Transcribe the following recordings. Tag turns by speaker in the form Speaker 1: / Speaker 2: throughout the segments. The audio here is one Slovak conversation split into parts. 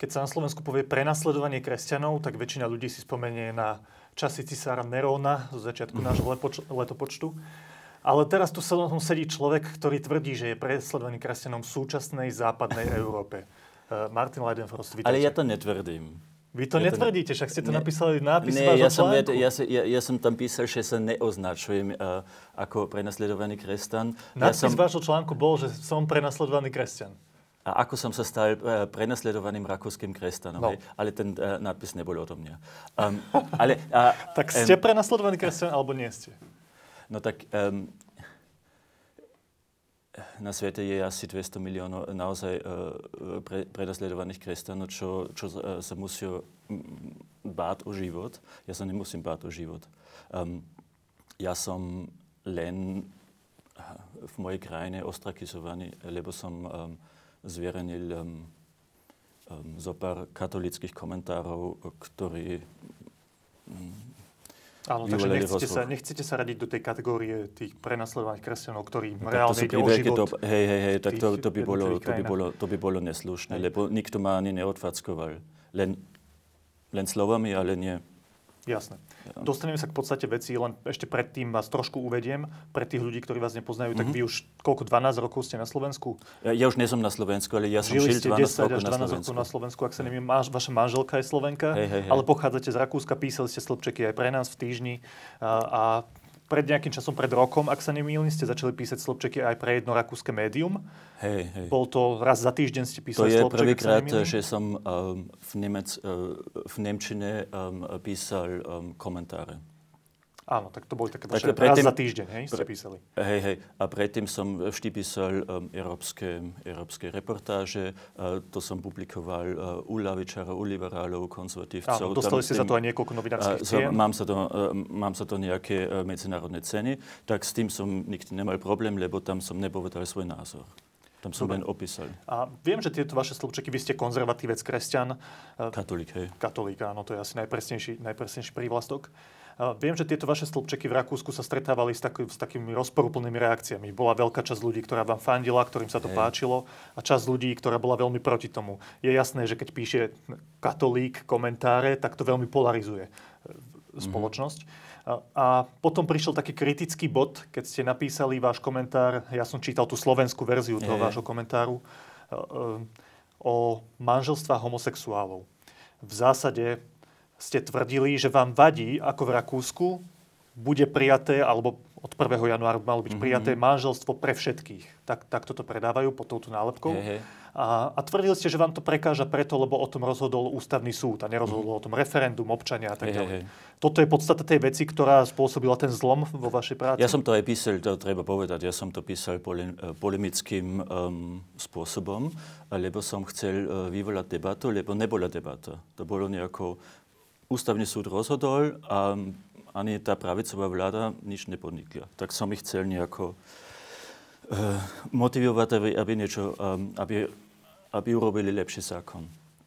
Speaker 1: Keď sa na Slovensku povie prenasledovanie kresťanov, tak väčšina ľudí si spomenie na časy cisára Neróna zo začiatku nášho letopočtu. Ale teraz tu sedí človek, ktorý tvrdí, že je prenasledovaný kresťanom v súčasnej západnej Európe. Martin Leidenfrost, vítajte.
Speaker 2: Ale ja to netvrdím.
Speaker 1: Vy to netvrdíte, však ste to napísali v nápise
Speaker 2: vášho
Speaker 1: článku.
Speaker 2: Ja som tam písal, že sa neoznačujem ako prenasledovaný kresťan.
Speaker 1: Nápis vášho článku bol, že som prenasledovaný kresťan.
Speaker 2: A ako som sa stal prenasledovaným rakúskym kresťanom.
Speaker 1: No.
Speaker 2: Ale ten nápis nebol odo mňa.
Speaker 1: Tak ste prenasledovaný kresťan, alebo nie ste?
Speaker 2: No tak na svete je asi 200 miliónov naozaj prenasledovaných kresťanov, čo sa musí báť o život. Ja sa nemusím báť o život. Ja som len v mojej krajine ostrakizovaný, lebo som zverejnil zo pár katolických komentárov, ktorí
Speaker 1: áno, takže nechcete sa radiť do tej kategórie tých prenasledovaných kresťanov, ktorí reálne ide o život.
Speaker 2: Hej, tak to by bolo neslušné, lebo nikto ma ani neodfackoval. Len slovami, ale nie.
Speaker 1: Jasné. Dostaneme sa k podstate veci, len ešte predtým vás trošku uvediem. Pre tých ľudí, ktorí vás nepoznajú, tak vy už koľko, 12 rokov ste na Slovensku?
Speaker 2: Ja už nie som na Slovensku, ale ja som
Speaker 1: žili
Speaker 2: žil 12 rokov
Speaker 1: na Slovensku. Ak sa neviem, vaša manželka je Slovenka, ale pochádzate z Rakúska, písali ste slupčeky aj pre nás v týždni. A pred nejakým časom, pred rokom, ak sa nemýlim, ste začali písať slupčeky aj pre jedno rakúske médium.
Speaker 2: Hej.
Speaker 1: Bol to raz za týždeň ste písali slupček.
Speaker 2: To je prvýkrát, že som v Nemčine písal komentáre.
Speaker 1: Áno, tak to boli také vaše raz za týždeň, hej, ste písali.
Speaker 2: Hej. A predtým som vždy písal európske reportáže. To som publikoval u ľavičárov, u liberálov, konzervatívcov.
Speaker 1: Áno, dostali ste za to aj niekoľko novinárskych cien.
Speaker 2: Mám sa to nejaké medzinárodné ceny, tak s tým som nikdy nemal problém, lebo tam som nepovedal svoj názor. Tam som len opísal.
Speaker 1: A viem, že tieto vaše slupčeky, vy ste konzervatívec, kresťan.
Speaker 2: Katolík, hej.
Speaker 1: Katolík, áno, to je asi najpresnejší prívlastok. Viem, že tieto vaše slupčeky v Rakúsku sa stretávali s takými rozporuplnými reakciami. Bola veľká časť ľudí, ktorá vám fandila, ktorým sa to páčilo, a časť ľudí, ktorá bola veľmi proti tomu. Je jasné, že keď píše katolík komentáre, tak to veľmi polarizuje spoločnosť. A potom prišiel taký kritický bod, keď ste napísali váš komentár, ja som čítal tú slovenskú verziu toho vášho komentáru, o manželstvách homosexuálov. V zásade ste tvrdili, že vám vadí, ako v Rakúsku bude prijaté, alebo od 1. januára malo byť prijaté manželstvo pre všetkých. Tak toto predávajú pod touto nálepkou. A tvrdili ste, že vám to prekáža preto, lebo o tom rozhodol ústavný súd a nerozhodol o tom referendum, občania a tak ďalej. Toto je podstata tej veci, ktorá spôsobila ten zlom vo vašej práci?
Speaker 2: Ja som to aj písal, to treba povedať. Ja som to písal polemickým spôsobom, lebo som chcel vyvolať debatu, lebo nebola debata. To bolo nejako ústavný súd rozhodol a ani tá pravicová vláda nič nepodnikla. Tak som ich chcel nejako motivovať, aby urobili lepší zákon.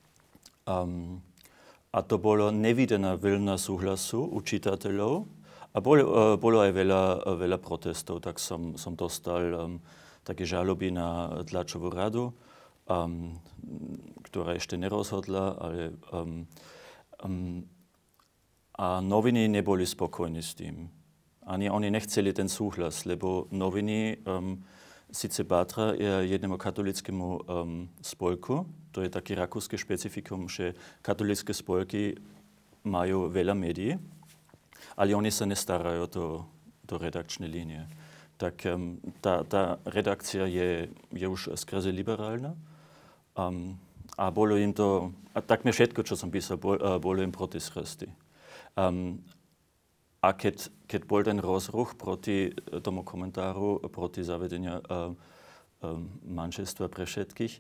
Speaker 2: A to bolo nevidená vlna súhlasu u čitateľov a bolo aj veľa protestov, tak som dostal také žaloby na tlačovú radu, ktorá ešte nerozhodla, ale a noviny neboli spokojní s tým. Ani oni nechceli ten súhlas, lebo noviny síce patria jednému katolickému spolku, to je taký rakúske špecifikum, že katolické spolky majú veľa médií, ale oni sa nestarajú do redakčnej línie. Tak tá redakcia je už skrze liberálna a bolo im to, a takmer všetko, čo som písal, bolo im proti srsti. A keď bol ten rozruch proti tomu komentáru, proti zavedenia manželstva pre všetkých,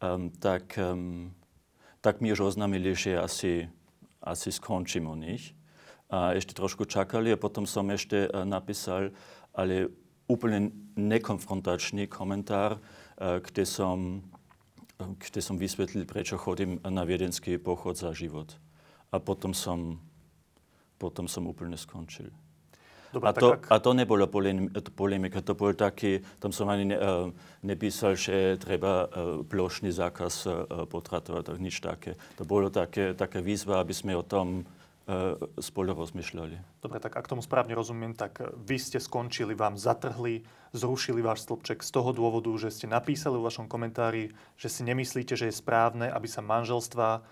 Speaker 2: tak mi už oznámili, že asi skončím u nich. A ešte trošku čakali a potom som ešte napísal, ale úplne nekonfrontačný komentár, kde som vysvetlil, prečo chodím na viedenský pochod za život. A potom som úplne skončil.
Speaker 1: Dobre,
Speaker 2: a to nebola polemika, to bol taký, tam som ani nepísal, že treba plošný zákaz potratov, tak nič také. To bolo taká výzva, aby sme o tom spolu rozmýšľali.
Speaker 1: Dobre, tak ak tomu správne rozumiem, tak vy ste skončili, vám zatrhli, zrušili váš stĺpček z toho dôvodu, že ste napísali vo vašom komentári, že si nemyslíte, že je správne, aby sa manželstvo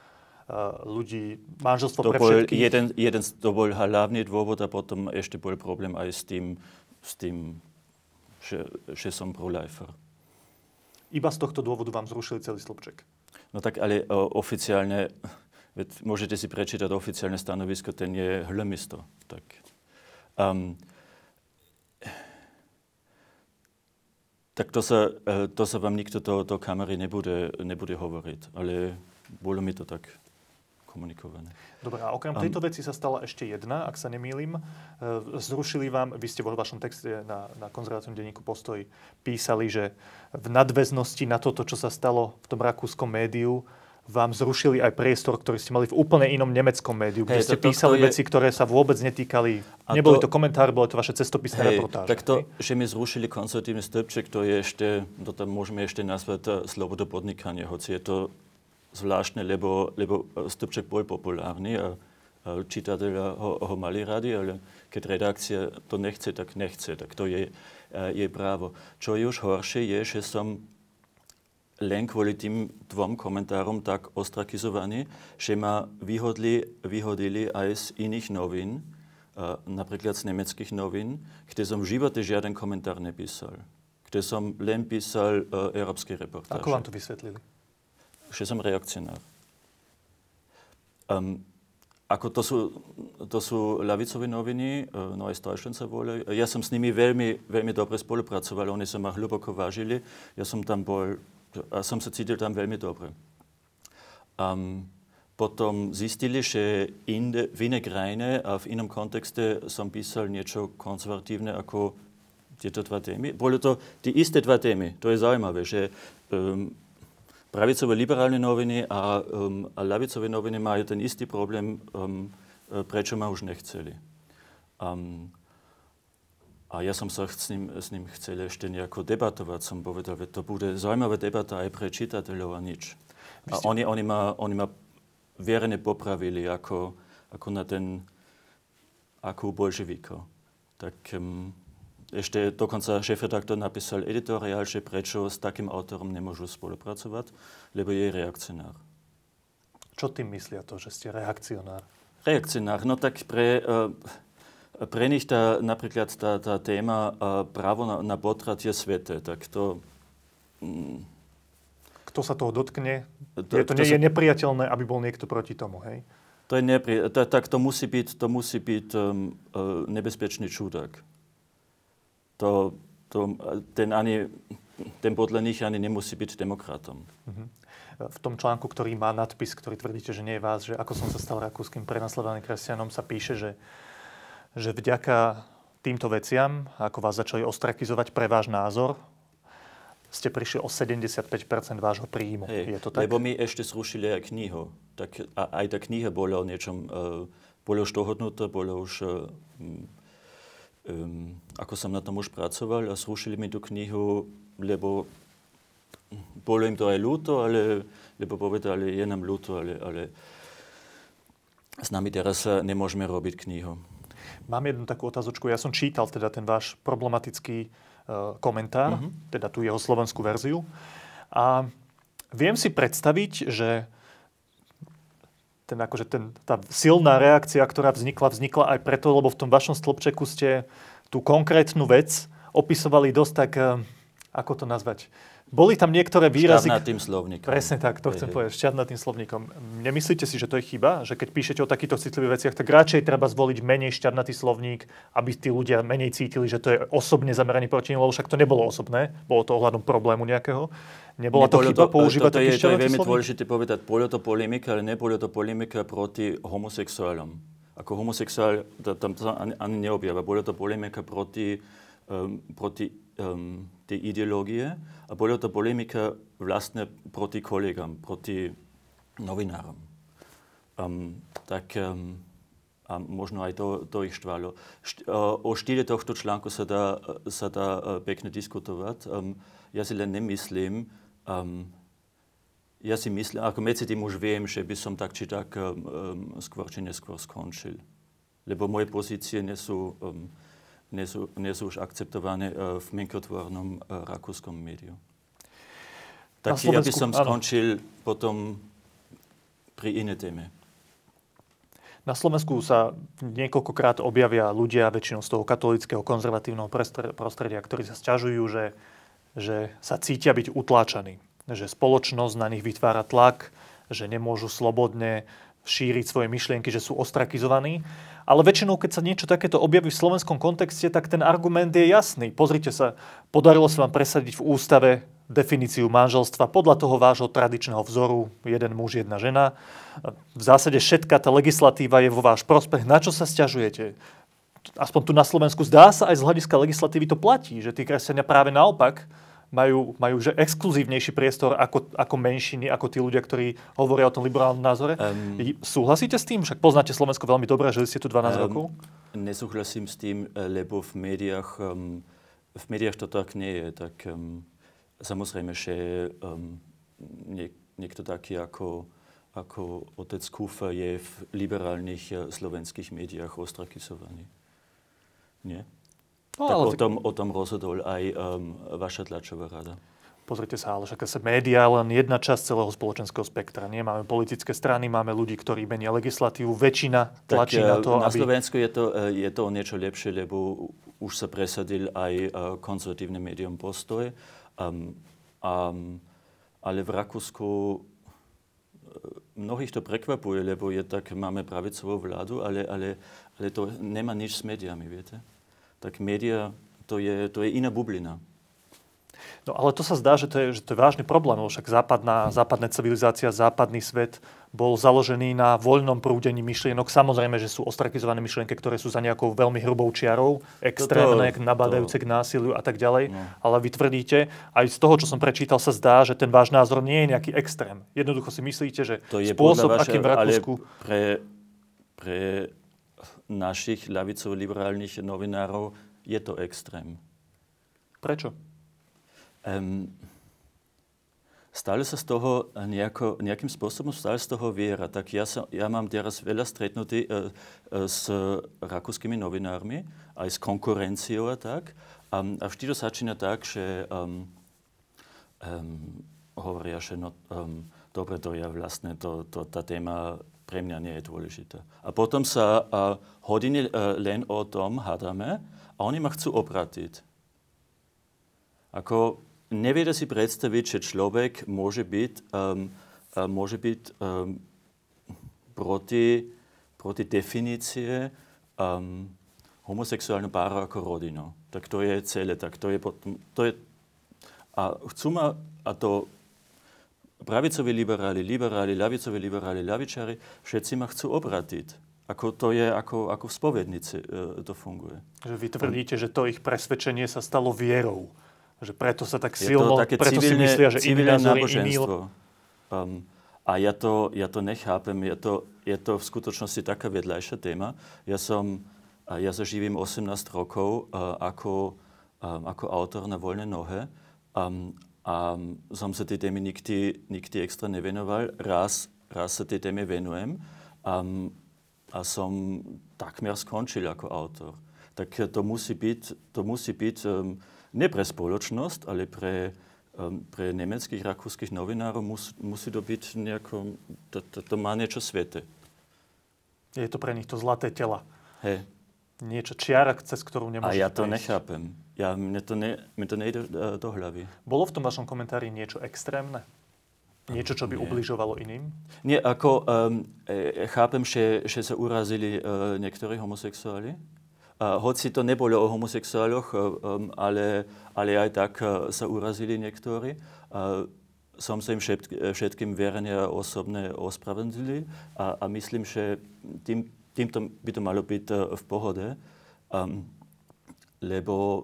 Speaker 1: pre všetkých...
Speaker 2: To bol hlavný dôvod a potom ešte bol problém aj s tým že som pro-lifer.
Speaker 1: Iba z tohto dôvodu vám zrušili celý stĺpček?
Speaker 2: No tak ale oficiálne... Môžete si prečítať oficiálne stanovisko, ten je hľamisto. Tak to sa vám nikto do kamery nebude hovoriť, ale bolo mi to tak komunikované.
Speaker 1: Dobre, a okrem tejto veci sa stala ešte jedna, ak sa nemýlim. Zrušili vám, vy ste vo vašom texte na konzervatívnom denníku Postoj písali, že v nadväznosti na toto, čo sa stalo v tom rakúskom médiu, vám zrušili aj priestor, ktorý ste mali v úplne inom nemeckom médiu, kde ste písali veci, ktoré sa vôbec netýkali. Neboli to komentáre, bolo to vaše cestopisné reportáže.
Speaker 2: Tak to, že mi zrušili konzervatívny stĺpček, to je ešte, to tam môžeme ešte nazvať sloboda podnikania, hoci je to zvláštne, lebo stĺpček bol populárny a čitatelia ho mali radi, ale keď redakcia to nechce, tak nechce, tak to je právo. Čo je už horšie, je, že som len kvôli tým dvom komentárom tak ostrakizovaní, že ma vyhodili aj z iných novín, napríklad z nemeckých novín, kde som v živote žiaden komentár nepísal. Kde som len písal európske reportáže.
Speaker 1: Ako vám to vysvetlili?
Speaker 2: Že som reakcionár. Ako to sú ľavicové noviny, Neues Deutschland sa volajú. Ja som s nimi veľmi, veľmi dobre spolupracoval, oni sa ma hlboko vážili. Ja som tam bol... A som sa cítil tam veľmi dobre. Potom zistili, že v inej krajine a v inom kontexte som písal niečo konzervatívne ako tieto dva témy. Bolo to tie isté dva témy. To je zaujímavé, že pravicové liberálne noviny a ľavicové noviny majú ten istý problém, prečo ma už nechceli. A ja som sa s ním chcel ešte nejako debatovať. Som povedal, že to bude zaujímavá debata aj pre čitateľov a nič. A oni ma vierne popravili ako na ten ako bolševikov. Tak ešte dokonca šéfredaktor napísal editoriál, že prečo s takým autorom nemôžu spolupracovať, lebo je reakcionár.
Speaker 1: Čo tým myslia to, že ste reakcionár?
Speaker 2: Reakcionár, no tak pre nich napríklad tá téma právo na potrat je sveté, tak to...
Speaker 1: Kto sa toho dotkne? Je nepriateľné, aby bol niekto proti tomu, hej?
Speaker 2: Tak to musí byť nebezpečný čudák. Ten podľa nich ani nemusí byť demokratom.
Speaker 1: V tom článku, ktorý má nadpis, ktorý tvrdíte, že nie je vás, že ako som sa stal rakúskym prenasledovaným kresťanom, sa píše, že vďaka týmto veciam, ako vás začali ostrakizovať pre váš názor, ste prišli o 75% vášho príjmu. Je to tak?
Speaker 2: Lebo mi ešte zrušili aj knihu. Tak, a aj tá kniha bola o niečom, bola už dohodnutá, bola už, ako som na tom už pracoval, a zrušili mi tú knihu, lebo bolo im to aj ľúto, lebo povedali, je nám ľúto, ale s nami teraz nemôžeme robiť knihu.
Speaker 1: Mám jednu takú otázočku. Ja som čítal teda ten váš problematický komentár, teda tú jeho slovenskú verziu. A viem si predstaviť, že tá silná reakcia, ktorá vznikla aj preto, lebo v tom vašom stĺpčeku ste tú konkrétnu vec opisovali dosť tak, ako to nazvať, boli tam niektoré výrazy...
Speaker 2: Šťavnatým slovníkom.
Speaker 1: Presne tak, to chcem povedať, šťavnatým slovníkom. Nemyslíte si, že to je chyba? Že keď píšete o takýchto citlivých veciach, tak radšej treba zvoliť menej šťavnatý slovník, aby tí ľudia menej cítili, že to je osobne zameraný proti nim, lebo však to nebolo osobné, bolo to ohľadom problému nejakého. Nebola to chyba používať taký šťavnatý slovník? To je veľmi
Speaker 2: dôležité povedať, bolo to polemika, ale nebolo to polemika proti homosexuálom. Ako homosexuál tam to ani neobjava. Bolo to polemika proti tej ideológie a bola to polemika vlastne proti kolegám, proti novinárom. A možno aj to ich štvalo. O štýle tohto článku sa dá pekne diskutovať. Ja si len nemyslím, ako medzi tým už viem, že by som tak či tak skôr či neskôr skončil. Lebo moje pozície nie sú už akceptované v mienkotvornom rakúskom médiu. Tak ja by som skončil potom pri inej téme.
Speaker 1: Na Slovensku sa niekoľkokrát objavia ľudia, väčšinou z toho katolíckeho konzervatívneho prostredia, ktorí sa sťažujú, že sa cítia byť utláčaní. Že spoločnosť na nich vytvára tlak, že nemôžu slobodne šíriť svoje myšlienky, že sú ostrakizovaní. Ale väčšinou, keď sa niečo takéto objaví v slovenskom kontexte, tak ten argument je jasný. Pozrite sa, podarilo sa vám presadiť v ústave definíciu manželstva podľa toho vášho tradičného vzoru, jeden muž, jedna žena. V zásade všetká tá legislatíva je vo váš prospech. Na čo sa sťažujete? Aspoň tu na Slovensku zdá sa aj z hľadiska legislatívy to platí, že tí kresťania práve naopak majú že exkluzívnejší priestor ako menšiny, ako tí ľudia, ktorí hovoria o tom liberálnom názore. Súhlasíte s tým? Však poznáte Slovensko veľmi dobre, žili ste tu 12 rokov.
Speaker 2: Nesúhlasím s tým, lebo v médiách to tak nie je. Tak samozrejme, že niekto taký ako otec Kufa je v liberálnych slovenských médiách ostrakizovaný. Nie? No, tak o tom rozhodol aj vaša tlačová rada.
Speaker 1: Pozrite sa, ale však sa médiá len jedna časť celého spoločenského spektra. Nie? Máme politické strany, máme ľudí, ktorí menia legislatívu. Väčšina tlačí na to,
Speaker 2: na Slovensku je to o niečo lepšie, lebo už sa presadil aj konzervatívne médium Postoj. Ale v Rakúsku mnohých to prekvapuje, lebo máme pravicovú vládu, ale to nemá nič s médiami, viete? Tak média, to je iná bublina.
Speaker 1: No ale to sa zdá, že to je vážny problém, lebo však západná civilizácia, západný svet bol založený na voľnom prúdení myšlienok. Samozrejme, že sú ostrakizované myšlienky, ktoré sú za nejakou veľmi hrubou čiarou, extrémne, nabádajúce k násiliu a tak ďalej. No. Ale vy tvrdíte, aj z toho, čo som prečítal, sa zdá, že ten váš názor nie je nejaký extrém. Jednoducho si myslíte, že to je spôsob, akým v Rakúsku...
Speaker 2: Pre našich ľavicovo-liberálnych novinárov je to extrém.
Speaker 1: Prečo?
Speaker 2: Stále sa z toho nejakým spôsobom viera. Tak ja mám teraz veľa stretnutí s rakúskymi novinármi, aj s konkurenciou a tak. A vždy to začína tak, že hovoria, že dobre, to je vlastne tá téma pre mňa nie je dôležitá. A potom sa hodiny len o tom hádame a oni ma chcú obratiť. Ako neviete si predstaviť, že človek môže byť proti definície homosexuálneho páru ako rodinu. Tak to je celé. Tak to je, a chcú ma, a to pravicoví liberáli, ľavicoví liberáli, ľavičári, všetci ma chcú obratiť. Ako to je, ako v spovednici to funguje.
Speaker 1: Že vy tvrdíte, že to ich presvedčenie sa stalo vierou. Že preto sa tak silno, preto si myslia, že iný názor je iný.
Speaker 2: A ja to nechápem. Je to v skutočnosti taká vedľajšia téma. Ja sa živím 18 rokov ako autor na voľnej nohe. A som sa tej téme nikdy extra nevenoval. Raz sa tej téme venujem a som takmer skončil ako autor. Tak to musí byť nie pre spoločnosť, ale pre nemeckých, rakúskych novinárov musí to byť nejako, to má niečo svete.
Speaker 1: Je to pre nich to zlaté tela.
Speaker 2: Hej.
Speaker 1: Niečo čiara, cez ktorú nemôžeš
Speaker 2: prejsť. A ja to nechápem. Mne to nejde do hlavy.
Speaker 1: Bolo v tom vašom komentári niečo extrémne? Niečo, čo by ubližovalo iným?
Speaker 2: Nie, ako chápem, že sa urazili niektorí homosexuáli. Hoci to nebolo o homosexuáloch, ale aj tak sa urazili niektorí. Som sa im všetkým verejne a osobne ospravedlnil a myslím, že týmto by to malo byť v pohode, lebo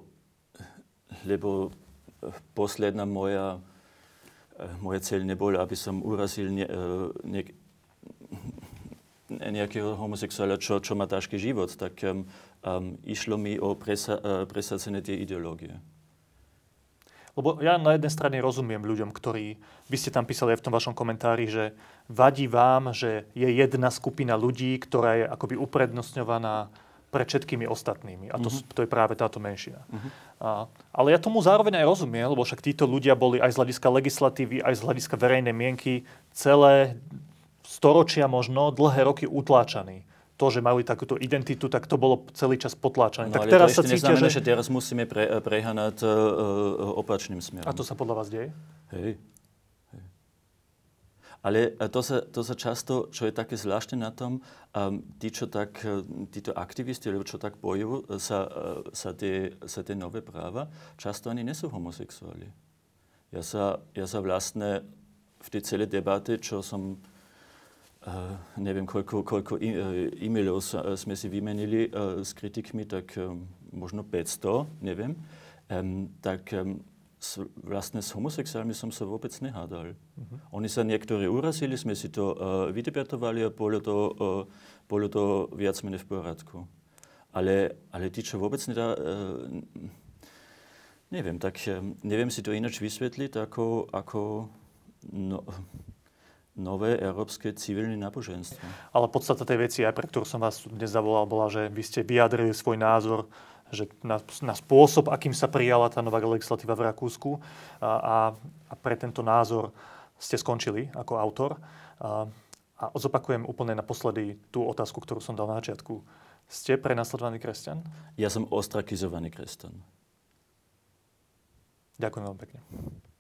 Speaker 2: posledná moja cieľ nebola, aby som urazil nejakého homosexuála, čo má ťažký život, tak išlo mi o presadzenie tej ideológie.
Speaker 1: Lebo ja na jednej strane rozumiem ľuďom, ktorí, vy ste tam písali aj v tom vašom komentári, že vadí vám, že je jedna skupina ľudí, ktorá je akoby uprednostňovaná pred všetkými ostatnými. A to je práve táto menšina. Ale ja tomu zároveň aj rozumiem, lebo však títo ľudia boli aj z hľadiska legislatívy, aj z hľadiska verejnej mienky celé storočia možno, dlhé roky utláčaní. To, že mali takúto identitu, tak to bolo celý čas potláčané.
Speaker 2: No,
Speaker 1: tak
Speaker 2: ale
Speaker 1: teraz
Speaker 2: to ešte neznamená, že teraz musíme preháňať opačným smerom.
Speaker 1: A to sa podľa vás deje?
Speaker 2: Hej. Ale to sa často, čo je také zvláštne na tom, títo aktivisti, alebo čo tak bojujú sa tie nové práva, často ani nie sú homosexuáli. Ja sa vlastne v tej celej debate, čo som neviem, koľko e-mailov sme si vymenili s kritikmi, tak možno 500, neviem. Vlastne s homosexuálmi som sa vôbec nehádal. Oni sa niektorí urazili, sme si to vydebatovali a bolo to viac menej v poriadku. Ale tí, čo vôbec neviem si to ináč vysvetliť ako nové európske civilné náboženstvo.
Speaker 1: Ale podstata tej veci, aj pre ktorú som vás dnes zavolal, bola, že vy ste vyjadrili svoj názor, že na spôsob, akým sa prijala tá nová legislatíva v Rakúsku a pre tento názor ste skončili ako autor. A zopakujem úplne naposledy tú otázku, ktorú som dal na začiatku. Ste prenasledovaný kresťan?
Speaker 2: Ja som ostrakizovaný kresťan.
Speaker 1: Ďakujem veľmi pekne.